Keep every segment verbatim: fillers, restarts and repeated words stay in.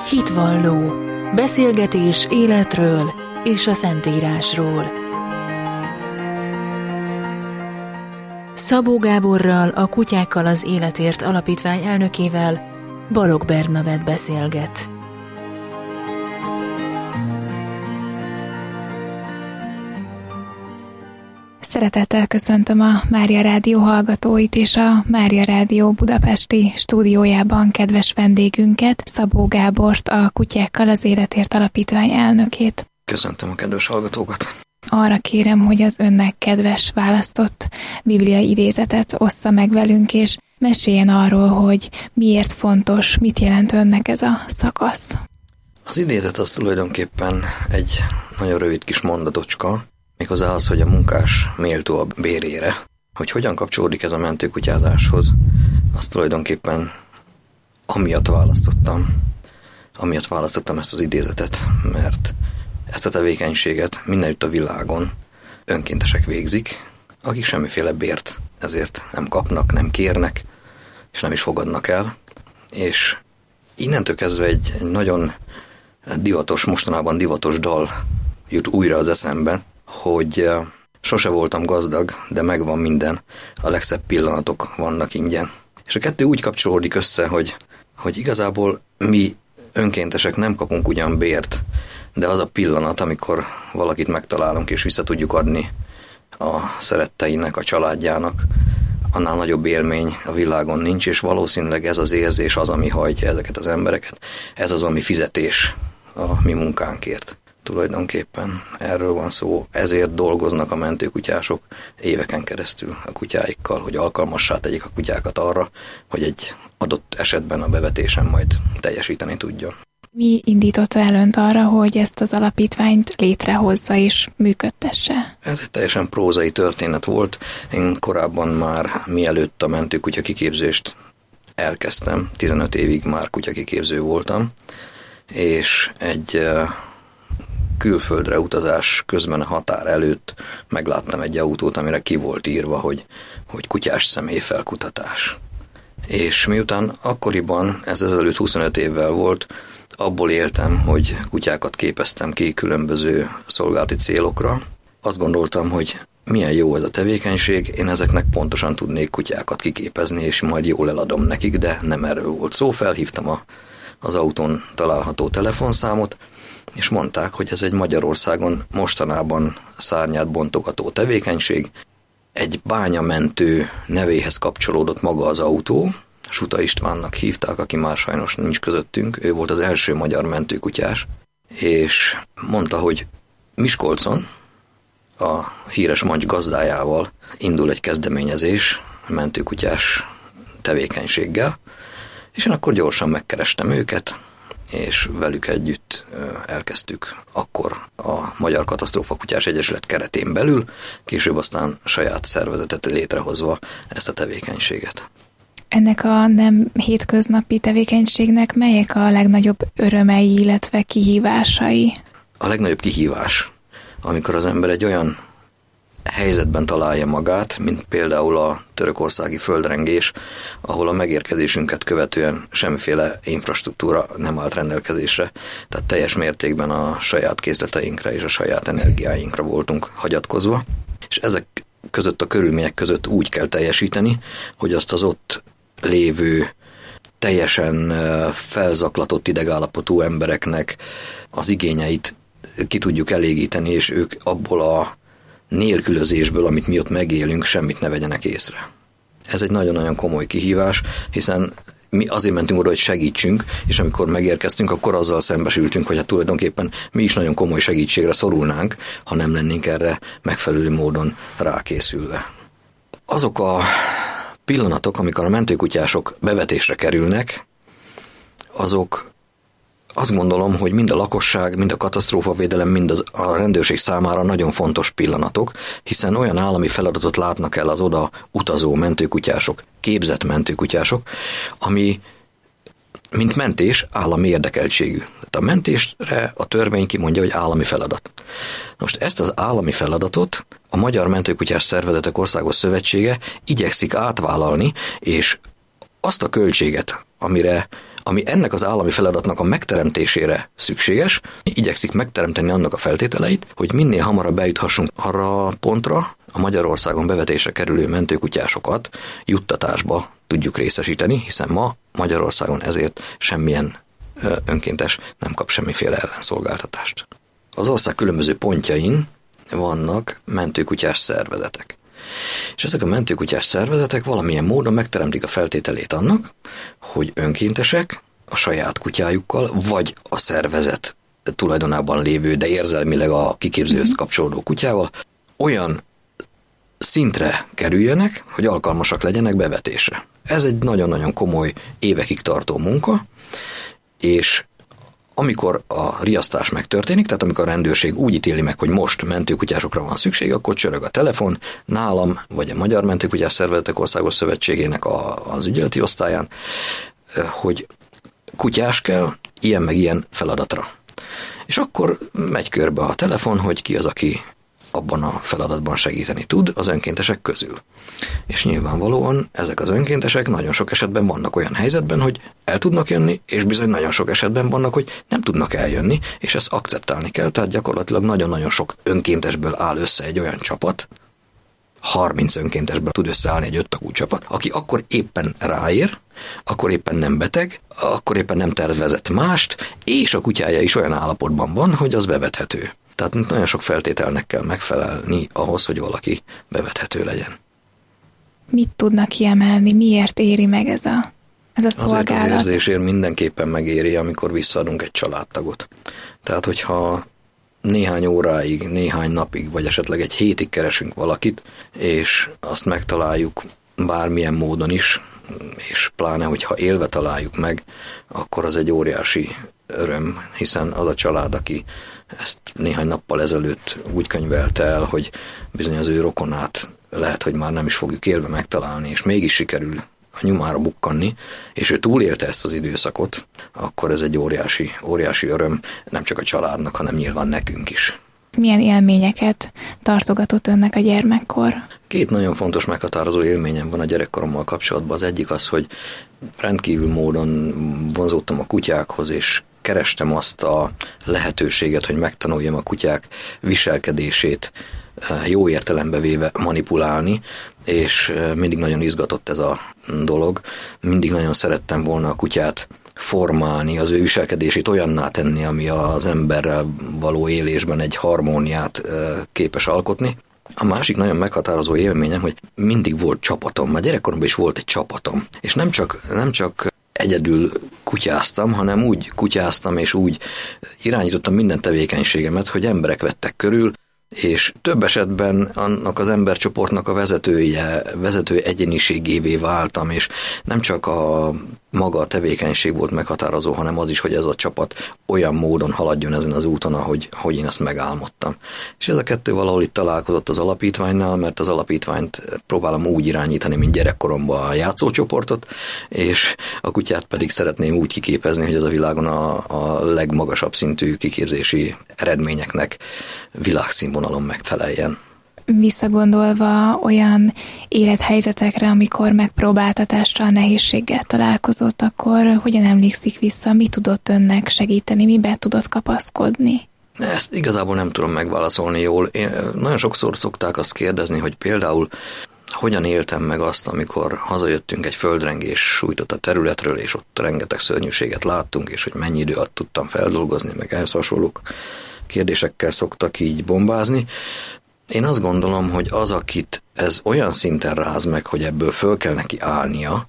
Hitvalló. Beszélgetés életről és a Szentírásról. Szabó Gáborral, a Kutyákkal az Életért Alapítvány elnökével Balogh Bernadett beszélget. Szeretettel köszöntöm a Mária Rádió hallgatóit és a Mária Rádió budapesti stúdiójában kedves vendégünket, Szabó Gábort, a Kutyákkal az Életért Alapítvány elnökét. Köszöntöm a kedves hallgatókat! Arra kérem, hogy az önnek kedves választott bibliai idézetet ossza meg velünk, és meséljen arról, hogy miért fontos, mit jelent önnek ez a szakasz. Az idézet az tulajdonképpen egy nagyon rövid kis mondatocska, méghozzá az, hogy a munkás méltó a bérére. Hogy hogyan kapcsolódik ez a mentőkutyázáshoz, azt tulajdonképpen amiatt választottam, amiatt választottam ezt az idézetet, mert ezt a tevékenységet mindenütt a világon önkéntesek végzik, akik semmiféle bért ezért nem kapnak, nem kérnek, és nem is fogadnak el. És innentől kezdve egy, egy nagyon divatos, mostanában divatos dal jut újra az eszembe, hogy sose voltam gazdag, de megvan minden, a legszebb pillanatok vannak ingyen. És a kettő úgy kapcsolódik össze, hogy, hogy igazából mi önkéntesek nem kapunk ugyan bért, de az a pillanat, amikor valakit megtalálunk és vissza tudjuk adni a szeretteinek, a családjának, annál nagyobb élmény a világon nincs, és valószínűleg ez az érzés az, ami hajtja ezeket az embereket, ez az, ami fizetés a mi munkánkért. Tulajdonképpen erről van szó, ezért dolgoznak a mentőkutyások éveken keresztül a kutyáikkal, hogy alkalmassá tegyék a kutyákat arra, hogy egy adott esetben a bevetésen majd teljesíteni tudjon. Mi indította el önt arra, hogy ezt az alapítványt létrehozza és működtesse? Ez egy teljesen prózai történet volt. Én korábban már, mielőtt a mentőkutya kiképzést elkezdtem, tizenöt évig már kutyakiképző voltam, és egy külföldre utazás közben a határ előtt megláttam egy autót, amire ki volt írva, hogy, hogy kutyás személyfelkutatás. És miután akkoriban, ez ezelőtt huszonöt évvel volt, abból éltem, hogy kutyákat képeztem ki különböző szolgálati célokra. Azt gondoltam, hogy milyen jó ez a tevékenység, én ezeknek pontosan tudnék kutyákat kiképezni, és majd jól eladom nekik, de nem erről volt szó. Felhívtam a, az autón található telefonszámot, és mondták, hogy ez egy Magyarországon mostanában szárnyát bontogató tevékenység. Egy bányamentő nevéhez kapcsolódott maga az autó, Suta Istvánnak hívták, aki már sajnos nincs közöttünk, ő volt az első magyar mentőkutyás, és mondta, hogy Miskolcon a híres Mancs gazdájával indul egy kezdeményezés mentőkutyás tevékenységgel, és én akkor gyorsan megkerestem őket, és velük együtt elkezdtük akkor a Magyar Katasztrófakutyás Egyesület keretén belül, később aztán saját szervezetet létrehozva ezt a tevékenységet. Ennek a nem hétköznapi tevékenységnek melyek a legnagyobb örömei, illetve kihívásai? A legnagyobb kihívás, amikor az ember egy olyan helyzetben találja magát, mint például a törökországi földrengés, ahol a megérkezésünket követően semmiféle infrastruktúra nem állt rendelkezésre, tehát teljes mértékben a saját készleteinkre és a saját energiáinkra voltunk hagyatkozva, és ezek között a körülmények között úgy kell teljesíteni, hogy azt az ott lévő teljesen felzaklatott idegállapotú embereknek az igényeit ki tudjuk elégíteni, és ők abból a nélkülözésből, amit mi ott megélünk, semmit ne vegyenek észre. Ez egy nagyon-nagyon komoly kihívás, hiszen mi azért mentünk oda, hogy segítsünk, és amikor megérkeztünk, akkor azzal szembesültünk, hogy hát tulajdonképpen mi is nagyon komoly segítségre szorulnánk, ha nem lennénk erre megfelelő módon rákészülve. Azok a pillanatok, amikor a mentőkutyások bevetésre kerülnek, azok azt gondolom, hogy mind a lakosság, mind a katasztrófavédelem, mind a rendőrség számára nagyon fontos pillanatok, hiszen olyan állami feladatot látnak el az oda utazó mentőkutyások, képzett mentőkutyások, ami mint mentés állami érdekeltségű. Tehát a mentésre a törvény kimondja, hogy állami feladat. Most ezt az állami feladatot a Magyar Mentőkutyás Szervezetek Országos Szövetsége igyekszik átvállalni, és azt a költséget, amire ami ennek az állami feladatnak a megteremtésére szükséges, igyekszik megteremteni annak a feltételeit, hogy minél hamarabb bejuthassunk arra a pontra, a Magyarországon bevetésre kerülő mentőkutyásokat juttatásba tudjuk részesíteni, hiszen ma Magyarországon ezért semmilyen önkéntes nem kap semmiféle ellenszolgáltatást. Az ország különböző pontjain vannak mentőkutyás szervezetek. És ezek a mentőkutyás szervezetek valamilyen módon megteremtik a feltételét annak, hogy önkéntesek a saját kutyájukkal, vagy a szervezet tulajdonában lévő, de érzelmileg a kiképzőhöz kapcsolódó kutyával olyan szintre kerüljenek, hogy alkalmasak legyenek bevetésre. Ez egy nagyon-nagyon komoly, évekig tartó munka, és amikor a riasztás megtörténik, tehát amikor a rendőrség úgy ítéli meg, hogy most mentőkutyásokra van szükség, akkor csörög a telefon nálam, vagy a Magyar Mentőkutyás Szervezetek Országos Szövetségének a, az ügyeleti osztályán, hogy kutyás kell ilyen meg ilyen feladatra. És akkor megy körbe a telefon, hogy ki az, aki abban a feladatban segíteni tud az önkéntesek közül. És nyilvánvalóan ezek az önkéntesek nagyon sok esetben vannak olyan helyzetben, hogy el tudnak jönni, és bizony nagyon sok esetben vannak, hogy nem tudnak eljönni, és ezt akceptálni kell, tehát gyakorlatilag nagyon-nagyon sok önkéntesből áll össze egy olyan csapat, harminc önkéntesből tud összeállni egy öttagú csapat, aki akkor éppen ráér, akkor éppen nem beteg, akkor éppen nem tervezett mást, és a kutyája is olyan állapotban van, hogy az bevethető. Tehát nagyon sok feltételnek kell megfelelni ahhoz, hogy valaki bevethető legyen. Mit tudnak kiemelni? Miért éri meg ez a, ez a szolgálat? Azért az érzésért mindenképpen megéri, amikor visszaadunk egy családtagot. Tehát, hogyha néhány óráig, néhány napig, vagy esetleg egy hétig keresünk valakit, és azt megtaláljuk bármilyen módon is, és pláne, hogyha élve találjuk meg, akkor az egy óriási öröm, hiszen az a család, aki ezt néhány nappal ezelőtt úgy könyvelte el, hogy bizony az ő rokonát lehet, hogy már nem is fogjuk élve megtalálni, és mégis sikerül a nyomára bukkanni, és ő túlélte ezt az időszakot, akkor ez egy óriási, óriási öröm, nem csak a családnak, hanem nyilván nekünk is. Milyen élményeket tartogatott önnek a gyermekkor? Két nagyon fontos meghatározó élményem van a gyerekkorommal kapcsolatban. Az egyik az, hogy rendkívül módon vonzódtam a kutyákhoz, és kerestem azt a lehetőséget, hogy megtanuljam a kutyák viselkedését jó értelembe véve manipulálni, és mindig nagyon izgatott ez a dolog. Mindig nagyon szerettem volna a kutyát formálni, az ő viselkedését olyanná tenni, ami az emberrel való élésben egy harmóniát képes alkotni. A másik nagyon meghatározó élményem, hogy mindig volt csapatom, már gyerekkoromban is volt egy csapatom, és nem csak, nem csak egyedül kutyáztam, hanem úgy kutyáztam, és úgy irányítottam minden tevékenységemet, hogy emberek vettek körül, és több esetben annak az embercsoportnak a vezetője, vezető egyéniségévé váltam, és nem csak a maga a tevékenység volt meghatározó, hanem az is, hogy ez a csapat olyan módon haladjon ezen az úton, ahogy, ahogy én ezt megálmodtam. És ez a kettő valahol itt találkozott az alapítványnál, mert az alapítványt próbálom úgy irányítani, mint gyerekkoromban a játszócsoportot, és a kutyát pedig szeretném úgy kiképezni, hogy ez a világon a, a legmagasabb szintű kiképzési eredményeknek világszínvonalon megfeleljen. Visszagondolva olyan élethelyzetekre, amikor megpróbáltatással, nehézséggel találkozott, akkor hogyan emlékszik vissza, mi tudott önnek segíteni, mibe tudott kapaszkodni? Ezt igazából nem tudom megválaszolni jól. Én, nagyon sokszor szokták azt kérdezni, hogy például hogyan éltem meg azt, amikor hazajöttünk egy földrengés sújtott a területről, és ott rengeteg szörnyűséget láttunk, és hogy mennyi idő alatt tudtam feldolgozni, meg ehhez hasonlók kérdésekkel szoktak így bombázni. Én azt gondolom, hogy az, akit ez olyan szinten ráz meg, hogy ebből föl kell neki állnia,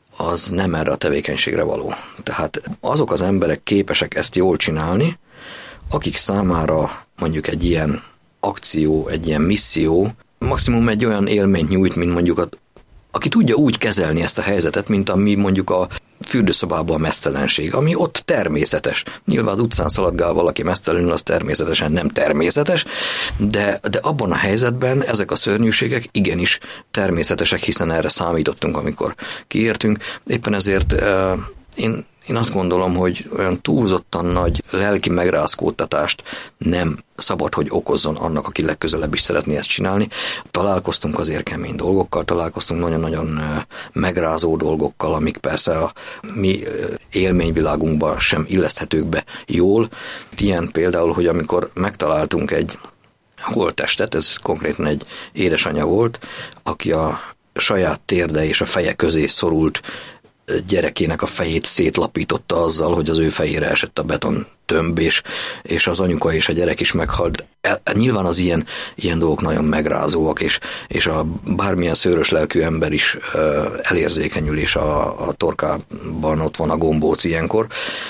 az nem erre a tevékenységre való. Tehát azok az emberek képesek ezt jól csinálni, akik számára mondjuk egy ilyen akció, egy ilyen misszió, maximum egy olyan élményt nyújt, mint mondjuk a, aki tudja úgy kezelni ezt a helyzetet, mint ami mondjuk a fürdőszobában a meztelenség, ami ott természetes. Nyilván az utcán szaladgál valaki meztelenül, az természetesen nem természetes, de, de abban a helyzetben ezek a szörnyűségek igenis természetesek, hiszen erre számítottunk, amikor kiértünk. Éppen ezért uh, én, én azt gondolom, hogy olyan túlzottan nagy lelki megrázkódtatást nem szabad, hogy okozzon annak, aki legközelebb is szeretné ezt csinálni. Találkoztunk azért kemény dolgokkal, találkoztunk nagyon-nagyon megrázó dolgokkal, amik persze a mi élményvilágunkban sem illeszthetők be jól. Ilyen például, hogy amikor megtaláltunk egy holttestet, ez konkrétan egy édesanyja volt, aki a saját térde és a feje közé szorult gyerekének a fejét szétlapította azzal, hogy az ő fejére esett a beton tömb, és, és az anyuka és a gyerek is meghalt. E, nyilván az ilyen, ilyen dolgok nagyon megrázóak, és, és a bármilyen szőrös lelkű ember is e, elérzékenyül, és a, a torkában ott van a gombóc ilyenkor,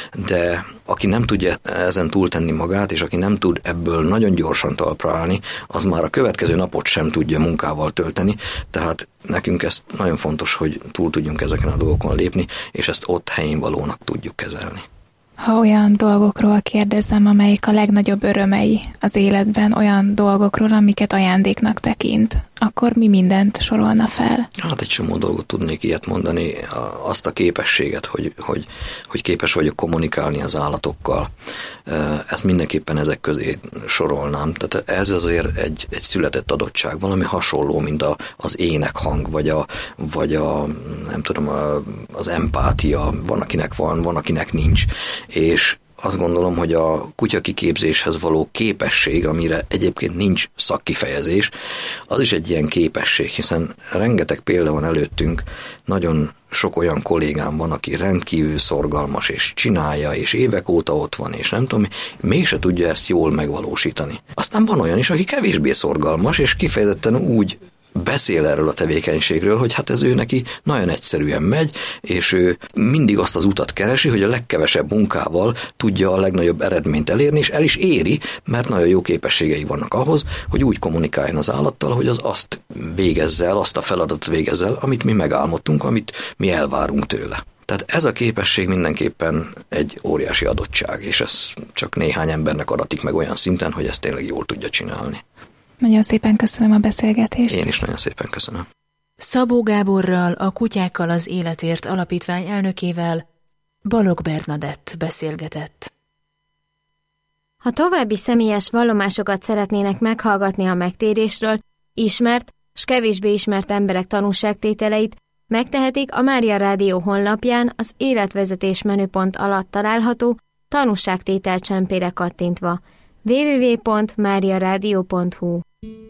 de aki nem tudja ezen túltenni magát, és aki nem tud ebből nagyon gyorsan talpra állni, az már a következő napot sem tudja munkával tölteni, tehát nekünk ez nagyon fontos, hogy túl tudjunk ezeken a dolgokon lépni, és ezt ott helyén valónak tudjuk kezelni. Ha olyan dolgokról kérdezem, amelyik a legnagyobb örömei az életben, olyan dolgokról, amiket ajándéknak tekint, akkor mi mindent sorolna fel? Hát egy csomó dolgot tudnék ilyet mondani, azt a képességet, hogy, hogy, hogy képes vagyok kommunikálni az állatokkal. Ezt mindenképpen ezek közé sorolnám. Tehát ez azért egy, egy született adottság, valami hasonló, mint a, az énekhang, vagy a, vagy a nem tudom, a, az empátia. Van, akinek van, van, akinek nincs. És azt gondolom, hogy a kutyakiképzéshez való képesség, amire egyébként nincs szakkifejezés, az is egy ilyen képesség, hiszen rengeteg példa van előttünk, nagyon sok olyan kollégám van, aki rendkívül szorgalmas, és csinálja, és évek óta ott van, és nem tudom, mégse tudja ezt jól megvalósítani. Aztán van olyan is, aki kevésbé szorgalmas, és kifejezetten úgy beszél erről a tevékenységről, hogy hát ez ő neki nagyon egyszerűen megy, és ő mindig azt az utat keresi, hogy a legkevesebb munkával tudja a legnagyobb eredményt elérni, és el is éri, mert nagyon jó képességei vannak ahhoz, hogy úgy kommunikáljon az állattal, hogy az azt végezze el, azt a feladatot végezze el, amit mi megálmodtunk, amit mi elvárunk tőle. Tehát ez a képesség mindenképpen egy óriási adottság, és ez csak néhány embernek adatik meg olyan szinten, hogy ezt tényleg jól tudja csinálni. Nagyon szépen köszönöm a beszélgetést. Én is nagyon szépen köszönöm. Szabó Gáborral, a Kutyákkal az Életért Alapítvány elnökével Balogh Bernadett beszélgetett. Ha további személyes vallomásokat szeretnének meghallgatni a megtérésről, ismert s kevésbé ismert emberek tanúságtételeit, megtehetik a Mária Rádió honlapján az életvezetés menüpont alatt található tanúságtétel csempére kattintva. double-u double-u double-u pont mária rádió pont hu